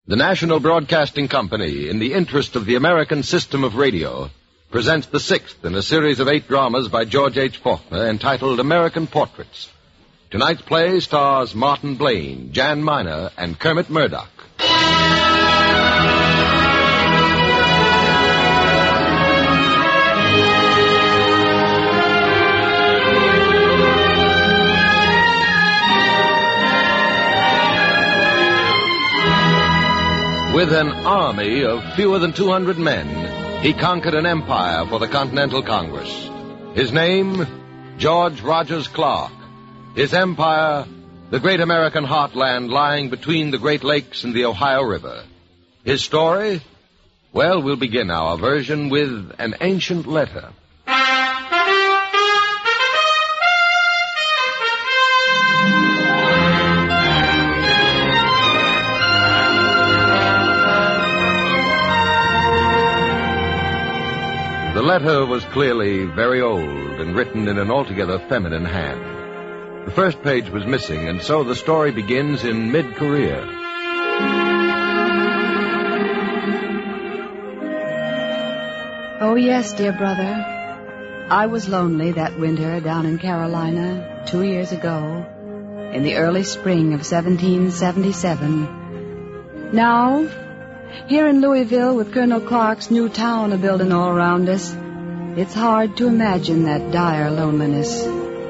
The National Broadcasting Company, in the interest of the American system of radio, presents the sixth in a series of 8 dramas by George H. Faulkner entitled American Portraits. Tonight's play stars Martin Blaine, Jan Miner, and Kermit Murdoch. With an army of fewer than 200 men, he conquered an empire for the Continental Congress. His name, George Rogers Clark. His empire, the great American heartland lying between the Great Lakes and the Ohio River. His story? Well, we'll begin our version with an ancient letter. The letter was clearly very old and written in an altogether feminine hand. The first page was missing, and so the story begins in mid-career. Oh, yes, dear brother. I was lonely that winter down in Carolina 2 years ago, in the early spring of 1777. Now, here in Louisville, with Colonel Clark's new town a-building all around us, it's hard to imagine that dire loneliness.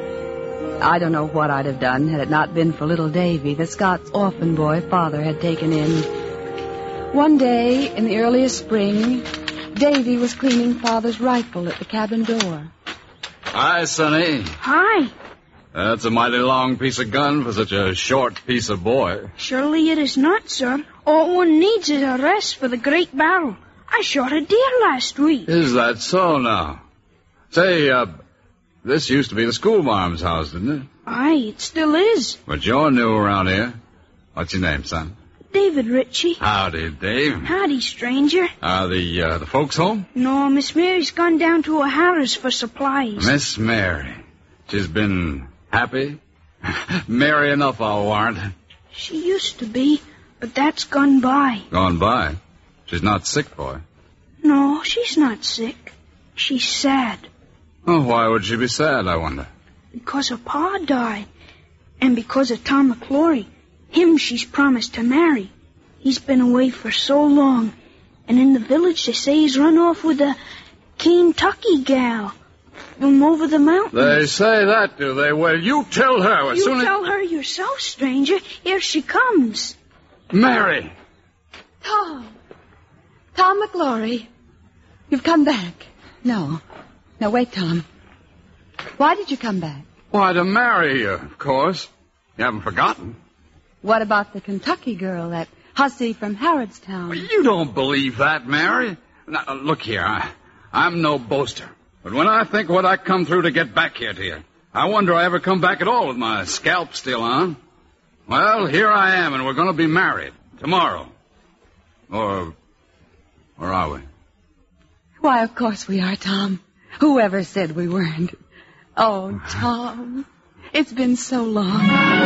I don't know what I'd have done had it not been for little Davy, the Scots orphan boy Father had taken in. One day, in the earliest spring, Davy was cleaning Father's rifle at the cabin door. Hi, Sonny. Hi. That's a mighty long piece of gun for such a short piece of boy. Surely it is not, sir. All one needs is a rest for the great battle. I shot a deer last week. Is that so now? Say, this used to be the schoolmarm's house, didn't it? Aye, it still is. But you're new around here. What's your name, son? David Ritchie. Howdy, Dave. Howdy, stranger. Are the folks home? No, Miss Mary's gone down to O'Hara's for supplies. Miss Mary. She's been happy? Merry enough, I'll warrant. She used to be, but that's gone by. Gone by? She's not sick, boy. No, she's not sick. She's sad. Oh, why would she be sad, I wonder? Because her pa died. And because of Tom McClory. Him she's promised to marry. He's been away for so long. And in the village they say he's run off with a Kentucky gal from over the mountains. They say that, do they? Well, you tell her as soon as... You tell her yourself, stranger. Here she comes. Mary! Tom McClory. You've come back. No, wait, Tom. Why did you come back? Why, to marry you, of course. You haven't forgotten. What about the Kentucky girl, that hussy from Harrodstown? Well, you don't believe that, Mary. Now, look here, I'm no boaster. But when I think what I come through to get back here to you, I wonder I ever come back at all with my scalp still on. Well, here I am, and we're going to be married tomorrow. Or are we? Why, of course we are, Tom. Whoever said we weren't? Oh, Tom, it's been so long.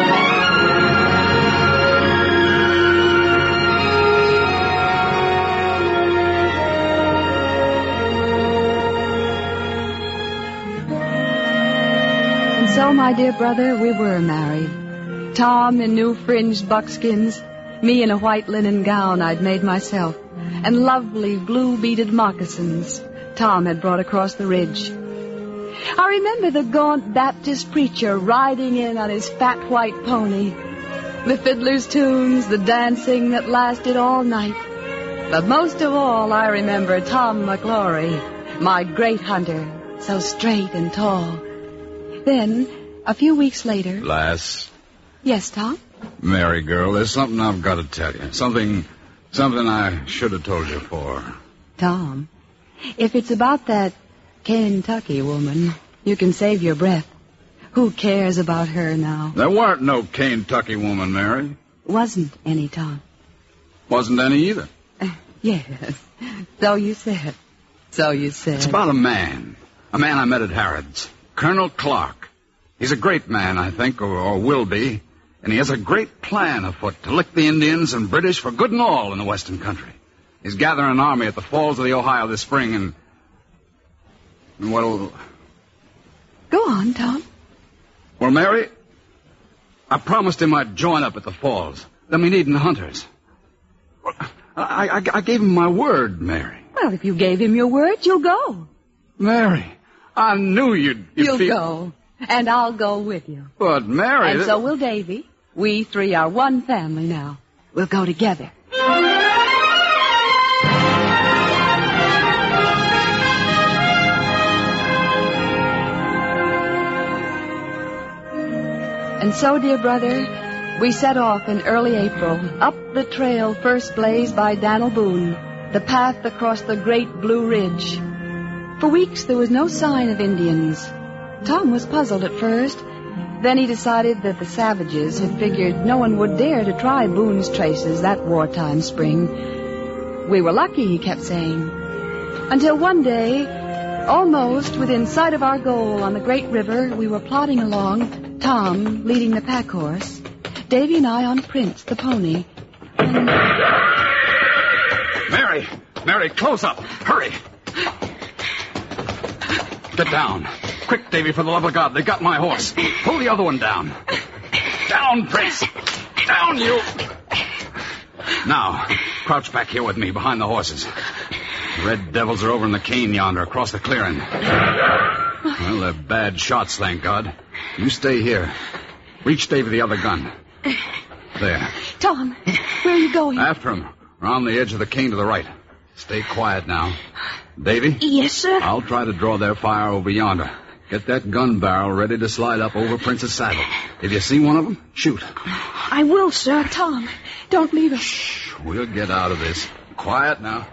And so, my dear brother, we were married. Tom in new fringed buckskins, me in a white linen gown I'd made myself, and lovely blue-beaded moccasins Tom had brought across the ridge. I remember the gaunt Baptist preacher riding in on his fat white pony, the fiddler's tunes, the dancing that lasted all night. But most of all, I remember Tom McClory, my great hunter, so straight and tall. Then, a few weeks later... Lass. Yes, Tom? Mary, girl, there's something I've got to tell you. Something I should have told you before. Tom, if it's about that Kentucky woman, you can save your breath. Who cares about her now? There weren't no Kentucky woman, Mary. Wasn't any, Tom. Wasn't any either. Yes. So you said. It's about a man I met at Harrods. Colonel Clark. He's a great man, I think, or will be. And he has a great plan afoot to lick the Indians and British for good and all in the western country. He's gathering an army at the falls of the Ohio this spring and well... Go on, Tom. Well, Mary, I promised him I'd join up at the falls. Then we needn't hunters. Well, I gave him my word, Mary. Well, if you gave him your word, you'll go. Mary, I knew You'll go. And I'll go with you. But, Mary... And so will Davy. We three are one family now. We'll go together. And so, dear brother, we set off in early April, up the trail first blazed by Dan'l Boone, the path across the great Blue Ridge. For weeks there was no sign of Indians. Tom was puzzled at first. Then he decided that the savages had figured no one would dare to try Boone's traces that wartime spring. We were lucky, he kept saying. Until one day, almost within sight of our goal on the great river, we were plodding along, Tom leading the pack horse, Davy and I on Prince, the pony. And... Mary, close up. Hurry. Get down. Quick, Davy, for the love of God. They got my horse. Pull the other one down. Down, Prince. Down, you. Now, crouch back here with me behind the horses. The red devils are over in the cane yonder across the clearing. Well, they're bad shots, thank God. You stay here. Reach Davy the other gun. There. Tom, where are you going? After him. Around the edge of the cane to the right. Stay quiet now. Davy? Yes, sir? I'll try to draw their fire over yonder. Get that gun barrel ready to slide up over Prince's saddle. If you see one of them, shoot. I will, sir. Tom, don't leave us. Shh, we'll get out of this. Quiet now.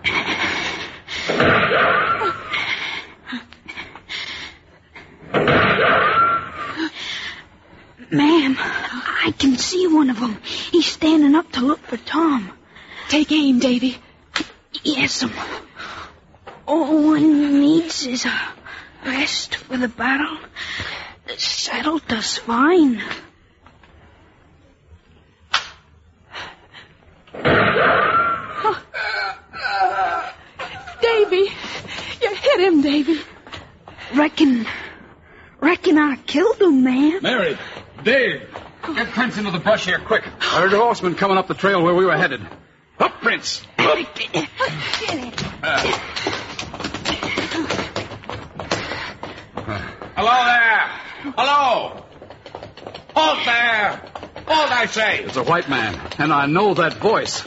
Ma'am, I can see one of them. He's standing up to look for Tom. Take aim, Davy. Yes, all one needs is a rest for the battle. The saddle does fine. Davy, you hit him, Davy. Reckon I killed him, ma'am. Mary, Dave, get Prince into the brush here, quick. I heard a horseman coming up the trail where we were headed. Up, Prince. Up. Hello there! Hello! Halt there! Halt, I say! It's a white man, and I know that voice.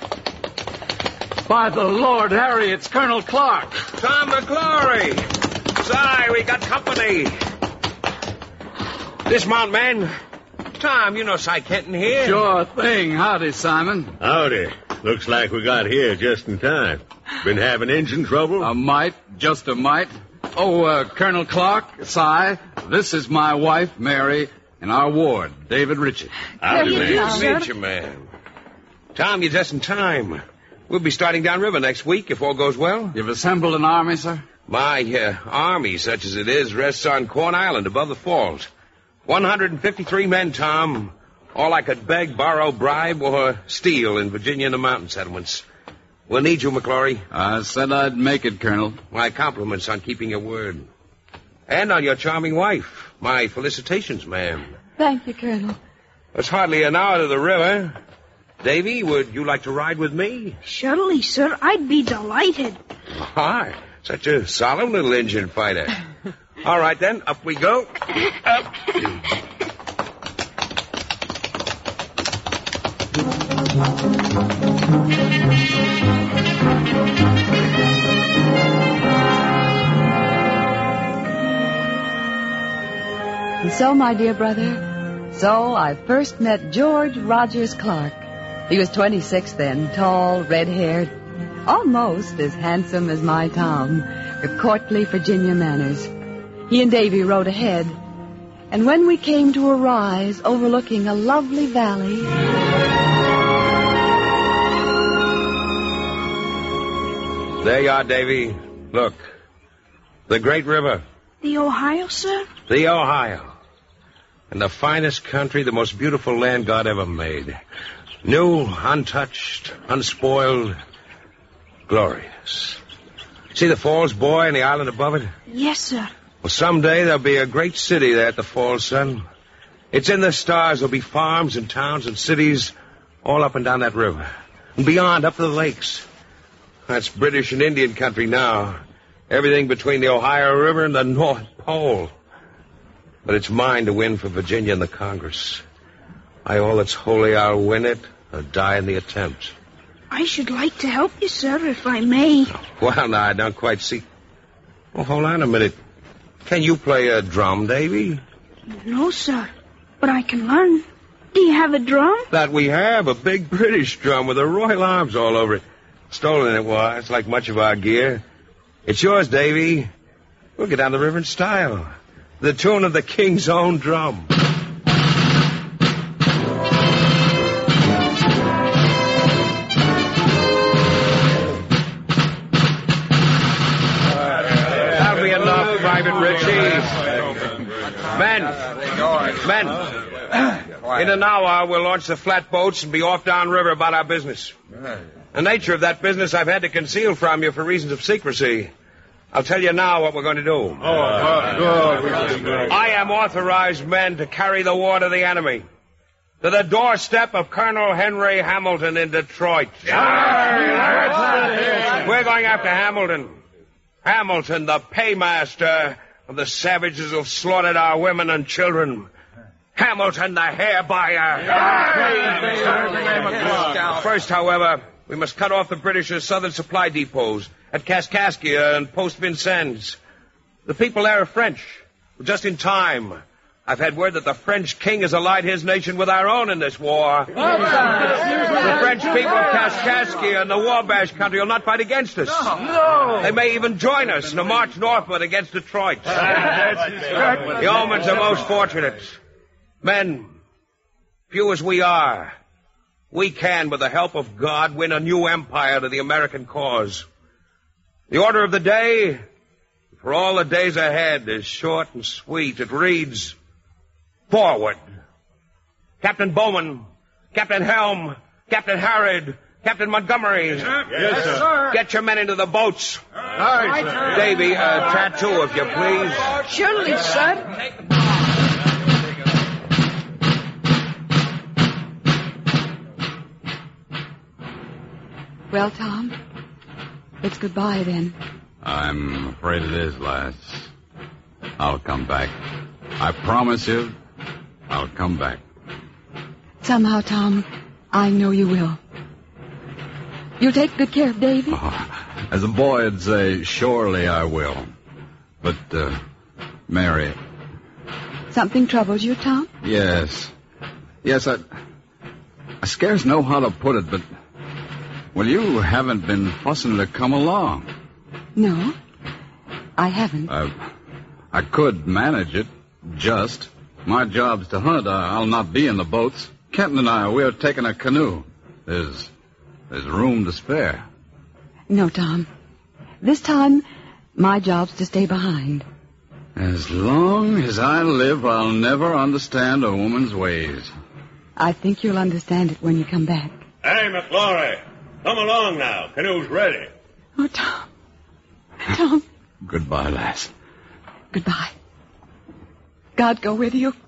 By the Lord Harry, it's Colonel Clark. Tom McClory! Si, we got company. Dismount, man. Tom, you know Si Kenton here. Sure thing. Howdy, Simon. Howdy. Looks like we got here just in time. Been having engine trouble? A mite, just a mite. Oh, Colonel Clark, Si, this is my wife, Mary, and our ward, David Ritchie. Howdy, There you man. go. Good to meet you, man. Tom, you're just in time. We'll be starting downriver next week if all goes well. You've assembled an army, sir? My army, such as it is, rests on Corn Island above the falls. 153 men, Tom. All I could beg, borrow, bribe, or steal in Virginia and the mountain settlements. We'll need you, McClory. I said I'd make it, Colonel. My compliments on keeping your word. And on your charming wife. My felicitations, ma'am. Thank you, Colonel. It's hardly an hour to the river. Davy, would you like to ride with me? Surely, sir. I'd be delighted. Hi, such a solemn little engine fighter. All right, then, up we go. Up. And so, my dear brother, so I first met George Rogers Clark. He was 26 then, tall, red-haired, almost as handsome as my Tom, with courtly Virginia manners. He and Davy rode ahead, and when we came to a rise overlooking a lovely valley... There you are, Davy. Look, the great river. The Ohio, sir? The Ohio. and the finest country, the most beautiful land God ever made. New, untouched, unspoiled, glorious. See the falls, boy, and the island above it? Yes, sir. Well, someday there'll be a great city there at the falls, son. It's in the stars. There'll be farms and towns and cities all up and down that river. And beyond, up to the lakes. That's British and Indian country now. Everything between the Ohio River and the North Pole. But it's mine to win for Virginia and the Congress. By all that's holy, I'll win it or die in the attempt. I should like to help you, sir, if I may. Well, now, I don't quite see. Well, hold on a minute. Can you play a drum, Davy? No, sir. But I can learn. Do you have a drum? That we have, a big British drum with the royal arms all over it. Stolen it was, like much of our gear. It's yours, Davy. We'll get down the river in style. The tune of the King's own drum. That'll be enough, Private Ritchie. Men. In an hour, we'll launch the flatboats and be off downriver about our business. The nature of that business I've had to conceal from you for reasons of secrecy. I'll tell you now what we're going to do. I am authorized men to carry the war to the enemy. To the doorstep of Colonel Henry Hamilton in Detroit. We're going after Hamilton. Hamilton, the paymaster of the savages who've slaughtered our women and children. Hamilton, the hair buyer. First, however, we must cut off the British's southern supply depots at Kaskaskia and Post Vincennes. The people there are French. Just in time. I've had word that the French king has allied his nation with our own in this war. The French people of Kaskaskia and the Wabash country will not fight against us. No. They may even join us in a march northward against Detroit. The omens are most fortunate. Men, few as we are, we can, with the help of God, win a new empire to the American cause. The order of the day, for all the days ahead, is short and sweet. It reads, forward. Captain Bowman, Captain Helm, Captain Harrod, Captain Montgomery. Yes, sir. Get your men into the boats. Right, sir. Davy, tattoo, if you please. Surely, sir. Well, Tom, it's goodbye then. I'm afraid it is, lass. I'll come back. I promise you, I'll come back. Somehow, Tom, I know you will. You'll take good care of Davy? Oh, as a boy would say, surely I will. But, Mary... Something troubles you, Tom? Yes. Yes, I scarce know how to put it, but... Well, you haven't been fussing to come along. No, I haven't. I could manage it, just. My job's to hunt. I'll not be in the boats. Kenton and I, we're taking a canoe. There's room to spare. No, Tom. This time, my job's to stay behind. As long as I live, I'll never understand a woman's ways. I think you'll understand it when you come back. Hey, McClory. Come along now. Canoe's ready. Oh, Tom. Tom. Goodbye, lass. Goodbye. God go with you.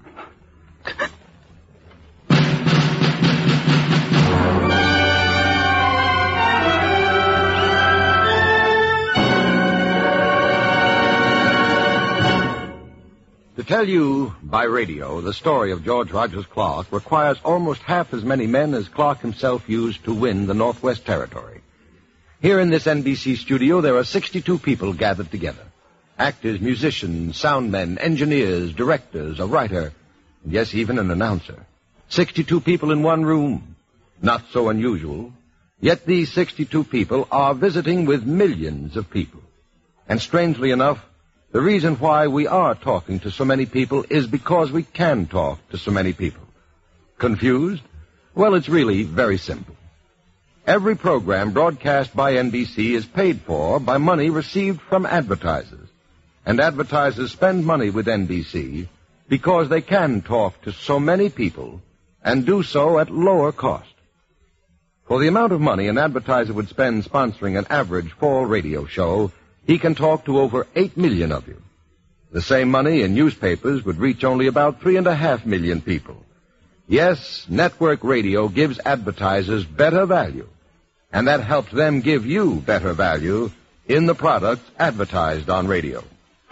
To tell you, by radio, the story of George Rogers Clark requires almost half as many men as Clark himself used to win the Northwest Territory. Here in this NBC studio, there are 62 people gathered together. Actors, musicians, soundmen, engineers, directors, a writer, and yes, even an announcer. 62 people in one room. Not so unusual. Yet these 62 people are visiting with millions of people. And strangely enough, the reason why we are talking to so many people is because we can talk to so many people. Confused? Well, it's really very simple. Every program broadcast by NBC is paid for by money received from advertisers. And advertisers spend money with NBC because they can talk to so many people and do so at lower cost. For the amount of money an advertiser would spend sponsoring an average fall radio show, he can talk to over 8 million of you. The same money in newspapers would reach only about 3.5 million people. Yes, network radio gives advertisers better value, and that helps them give you better value in the products advertised on radio.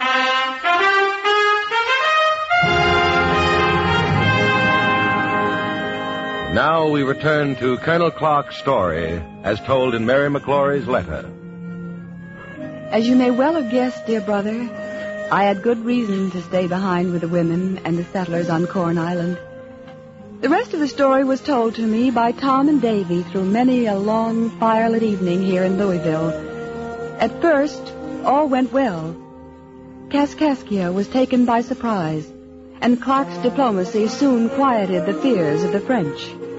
Now we return to Colonel Clark's story as told in Mary McClory's letter. As you may well have guessed, dear brother, I had good reason to stay behind with the women and the settlers on Corn Island. The rest of the story was told to me by Tom and Davy through many a long, firelit evening here in Louisville. At first, all went well. Kaskaskia was taken by surprise, and Clark's diplomacy soon quieted the fears of the French.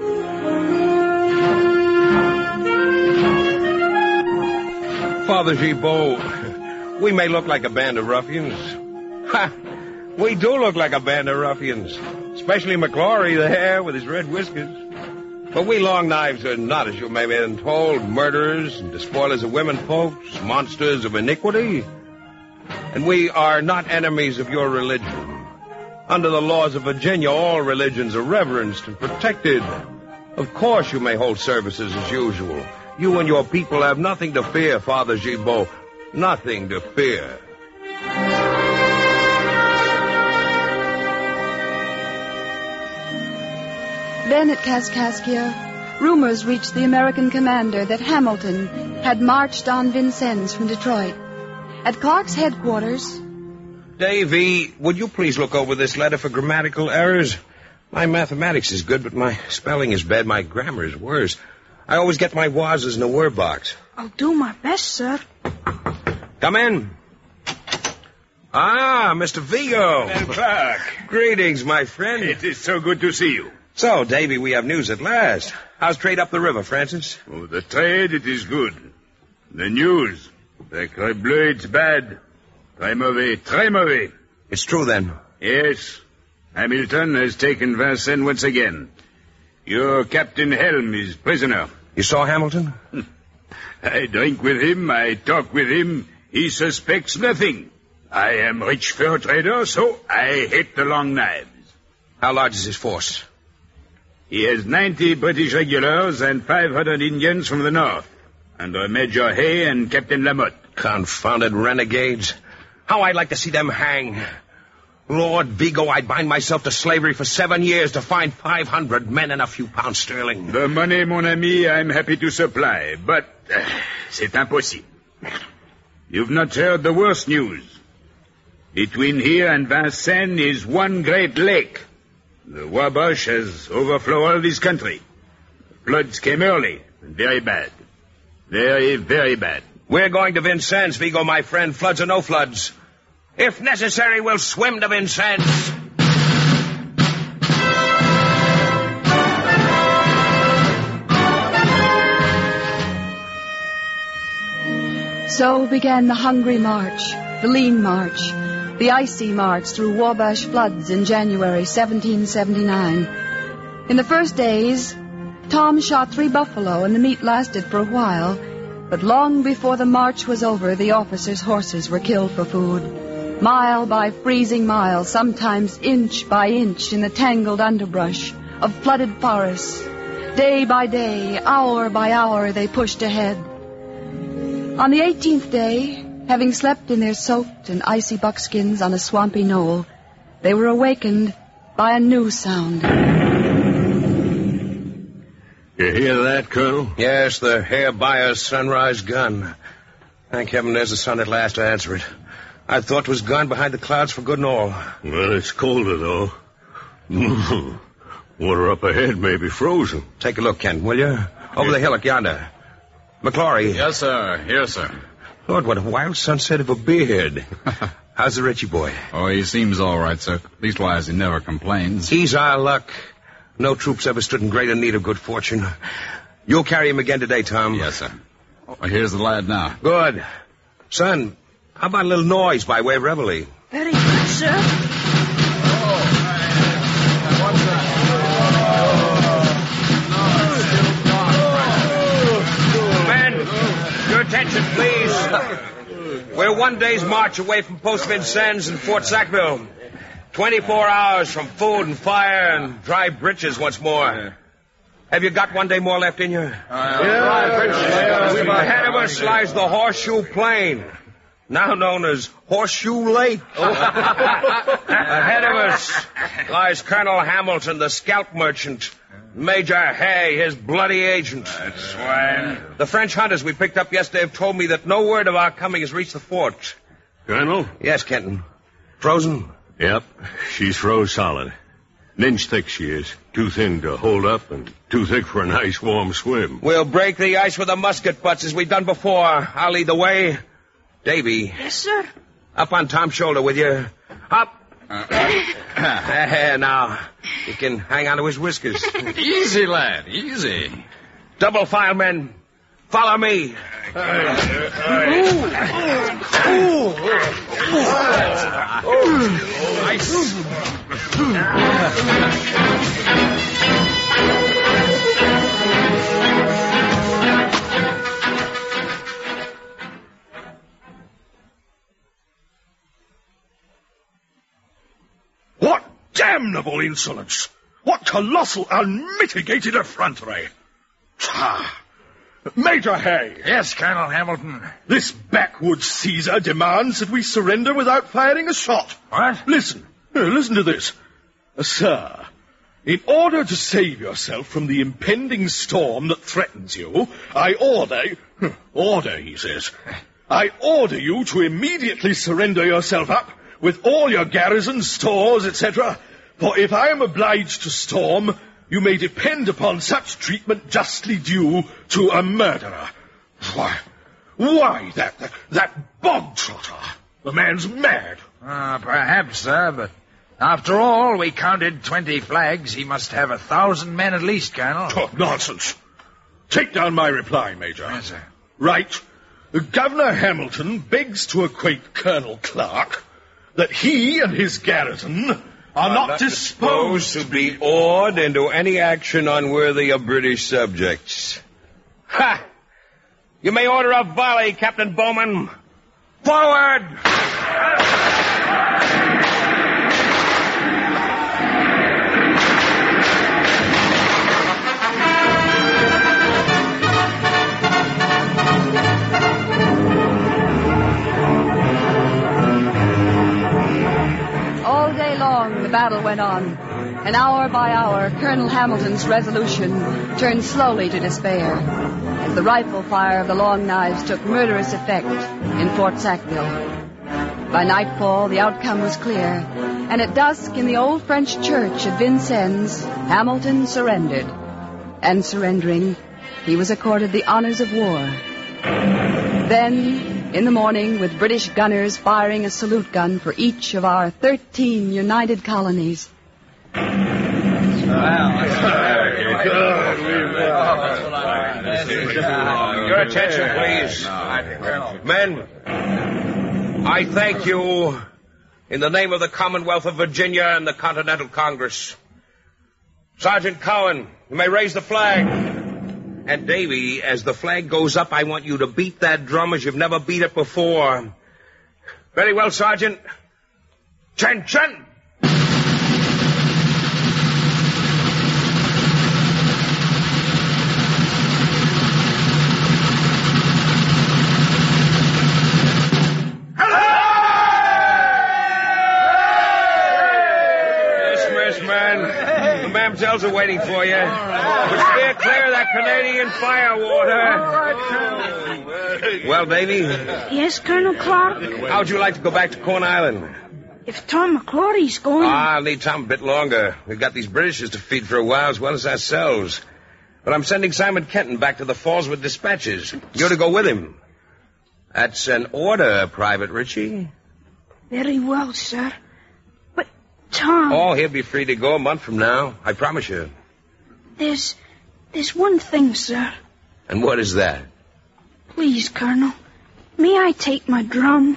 Father Gibault, we may look like a band of ruffians. Ha! We do look like a band of ruffians. Especially McClory there with his red whiskers. But we Long Knives are not, as you may have been told, murderers and despoilers of women folks, monsters of iniquity. And we are not enemies of your religion. Under the laws of Virginia, all religions are reverenced and protected. Of course you may hold services as usual. You and your people have nothing to fear, Father Gibault. Nothing to fear. Then at Kaskaskia, rumors reached the American commander that Hamilton had marched on Vincennes from Detroit. At Clark's headquarters... Davy, would you please look over this letter for grammatical errors? My mathematics is good, but my spelling is bad. My grammar is worse. I always get my wazas in the word box. I'll do my best, sir. Come in. Ah, Mr. Vigo. And Clark. Greetings, my friend. It is so good to see you. So, Davy, we have news at last. How's trade up the river, Francis? Oh, the trade, it is good. The news. The Creux Bleu, it's bad. Très mauvais, très mauvais. It's true, then? Yes. Hamilton has taken Vincennes once again. Your Captain Helm is prisoner. You saw Hamilton? I drink with him, I talk with him. He suspects nothing. I am rich fur trader, so I hate the Long Knives. How large is his force? He has 90 British regulars and 500 Indians from the north, under Major Hay and Captain Lamotte. Confounded renegades. How I'd like to see them hang. Lord Vigo, I'd bind myself to slavery for 7 years to find 500 men and a few pounds sterling. The money, mon ami, I'm happy to supply, but c'est impossible. You've not heard the worst news. Between here and Vincennes is one great lake. The Wabash has overflowed all this country. The floods came early and very bad. Very, very bad. We're going to Vincennes, Vigo, my friend, floods or no floods. If necessary, we'll swim to Vincennes. So began the hungry march, the lean march, the icy march through Wabash floods in January 1779. In the first days, Tom shot 3 buffalo, and the meat lasted for a while. But long before the march was over, the officers' horses were killed for food. Mile by freezing mile, sometimes inch by inch in the tangled underbrush of flooded forests. Day by day, hour by hour, they pushed ahead. On the 18th day, having slept in their soaked and icy buckskins on a swampy knoll, they were awakened by a new sound. You hear that, Colonel? Yes, the Herr Bayer's sunrise gun. Thank heaven there's the sun at last to answer it. I thought 'twas gone behind the clouds for good and all. Well, it's colder, though. Water up ahead may be frozen. Take a look, Kent, will you? Over the hillock yonder. McClory. Yes, sir. Here, sir. Lord, what a wild sunset of a beard. How's the Ritchie boy? Oh, he seems all right, sir. Leastwise, he never complains. He's our luck. No troops ever stood in greater need of good fortune. You'll carry him again today, Tom. Yes, sir. Oh, here's the lad now. Good. Son, how about a little noise by way of reveille? Very good, sir. Oh, attention, please. We're 1 day's march away from Post Vincennes and Fort Sackville. 24 hours from food and fire and dry breeches once more. Have you got 1 day more left in you? Ahead of us lies the Horseshoe Plain, now known as Horseshoe Lake. Ahead of us lies Colonel Hamilton, the scalp merchant. Major Hay, his bloody agent. That swine. The French hunters we picked up yesterday have told me that no word of our coming has reached the fort. Colonel? Yes, Kenton. Frozen? Yep, she's froze solid. An inch thick she is. Too thin to hold up and too thick for a nice warm swim. We'll break the ice with the musket butts as we've done before. I'll lead the way. Davy. Yes, sir. Up on Tom's shoulder with you. Up. Now, you can hang on to his whiskers. Easy, lad, easy. Double file, men. Follow me. What damnable insolence! What colossal, unmitigated effrontery! Major Hay! Yes, Colonel Hamilton. This backwoods Caesar demands that we surrender without firing a shot. What? Listen to this. Sir, in order to save yourself from the impending storm that threatens you, I order, he says, I order you to immediately surrender yourself up with all your garrison, stores, etc., for if I am obliged to storm, you may depend upon such treatment justly due to a murderer. Why, that bog trotter. The man's mad. Perhaps, sir, but after all, we counted 20 flags. He must have 1,000 men at least, Colonel. Oh, nonsense. Take down my reply, Major. Yes, sir. Right. Governor Hamilton begs to acquaint Colonel Clark that he and his garrison are not disposed to be awed into any action unworthy of British subjects. Ha! You may order a volley, Captain Bowman. Forward! All day long, the battle went on, and hour by hour, Colonel Hamilton's resolution turned slowly to despair, as the rifle fire of the Long Knives took murderous effect in Fort Sackville. By nightfall, the outcome was clear, and at dusk in the old French church at Vincennes, Hamilton surrendered. And surrendering, he was accorded the honors of war. Then, in the morning, with British gunners firing a salute gun for each of our 13 united colonies. Your attention, please. Men, I thank you in the name of the Commonwealth of Virginia and the Continental Congress. Sergeant Cowan, you may raise the flag. And Davy, as the flag goes up, I want you to beat that drum as you've never beat it before. Very well, Sergeant. Attention! Mamsells are waiting for you. But steer clear of that Canadian firewater. Well, Davy? Yes, Colonel Clark? How'd you like to go back to Corn Island? If Tom McClory's going... I'll need Tom a bit longer. We've got these Britishers to feed for a while as well as ourselves. But I'm sending Simon Kenton back to the falls with dispatches. You're to go with him. That's an order, Private Ritchie. Very well, sir. But, Tom... Oh, he'll be free to go a month from now. I promise you. There's one thing, sir. And what is that? Please, Colonel. May I take my drum?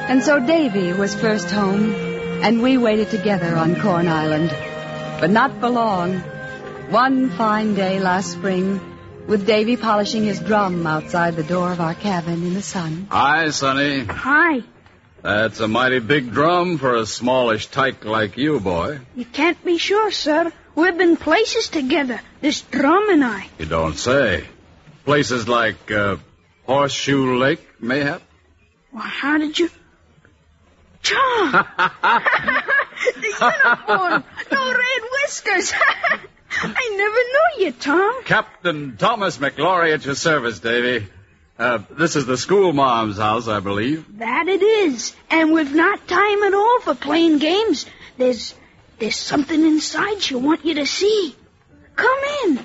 And so Davy was first home, and we waited together on Corn Island. But not for long. One fine day last spring, with Davy polishing his drum outside the door of our cabin in the sun. Hi, Sonny. Hi. That's a mighty big drum for a smallish tyke like you, boy. You can't be sure, sir. We've been places together, this drum and I. You don't say. Places like Horseshoe Lake, mayhap? Well, how did you... Tom! The uniform! No red whiskers! I never knew you, Tom. Captain Thomas McLaury at your service, Davy. This is the schoolma'am's house, I believe. That it is. And we've not time at all for playing games. There's something inside she'll want you to see. Come in.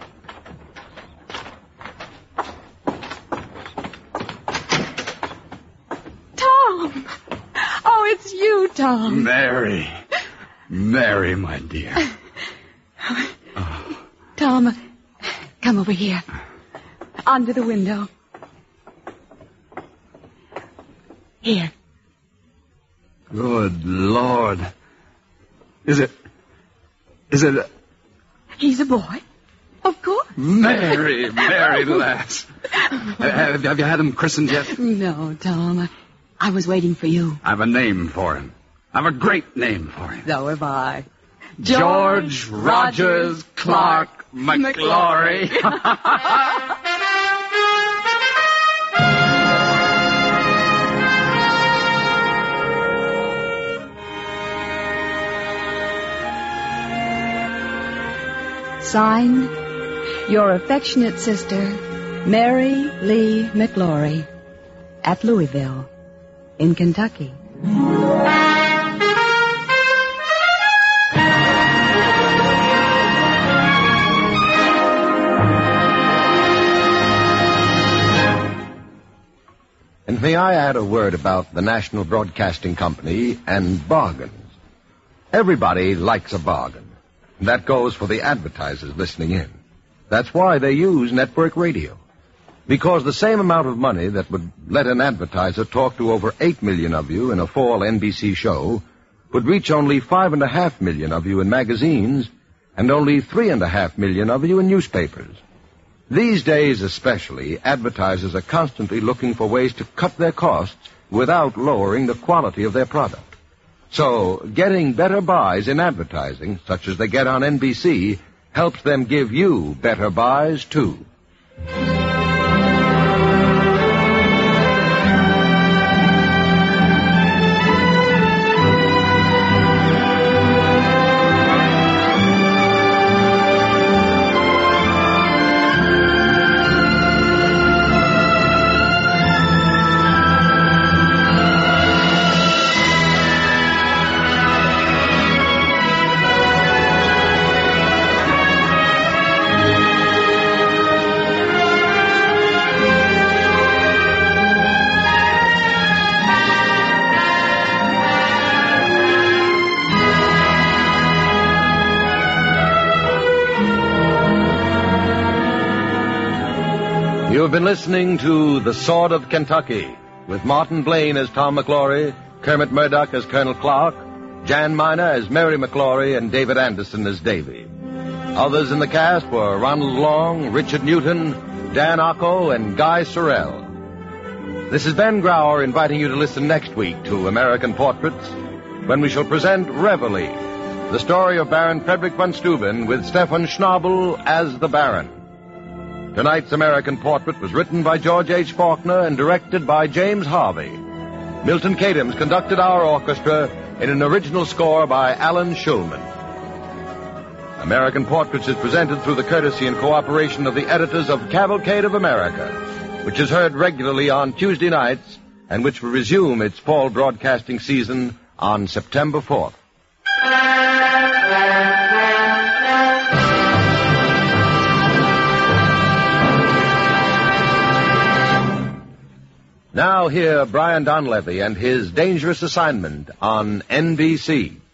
Tom! Oh, it's you, Tom. Mary, my dear. Tom, come over here. Under the window. Here. Good Lord. Is it... He's a boy. Of course. Mary, lass. Have you had him christened yet? No, Tom. I was waiting for you. I have a name for him. I have a great name for him. So have I. George Rogers Clark McLaury. Signed, your affectionate sister, Mary Lee McLaury, at Louisville, in Kentucky. And may I add a word about the National Broadcasting Company and bargains? Everybody likes a bargain. And that goes for the advertisers listening in. That's why they use network radio. Because the same amount of money that would let an advertiser talk to over 8 million of you in a fall NBC show would reach only 5.5 million of you in magazines and only 3.5 million of you in newspapers. These days especially, advertisers are constantly looking for ways to cut their costs without lowering the quality of their product. So, getting better buys in advertising, such as they get on NBC, helps them give you better buys, too. You have been listening to The Sword of Kentucky, with Martin Blaine as Tom McLaury, Kermit Murdoch as Colonel Clark, Jan Miner as Mary McLaury, and David Anderson as Davy. Others in the cast were Ronald Long, Richard Newton, Dan Ocko, and Guy Sorrell. This is Ben Grauer inviting you to listen next week to American Portraits, when we shall present Reveille, the story of Baron Frederick von Steuben with Stefan Schnabel as the Baron. Tonight's American Portrait was written by George H. Faulkner and directed by James Harvey. Milton Katims conducted our orchestra in an original score by Alan Shulman. American Portraits is presented through the courtesy and cooperation of the editors of Cavalcade of America, which is heard regularly on Tuesday nights and which will resume its fall broadcasting season on September 4th. Now hear Brian Donlevy and his Dangerous Assignment on NBC.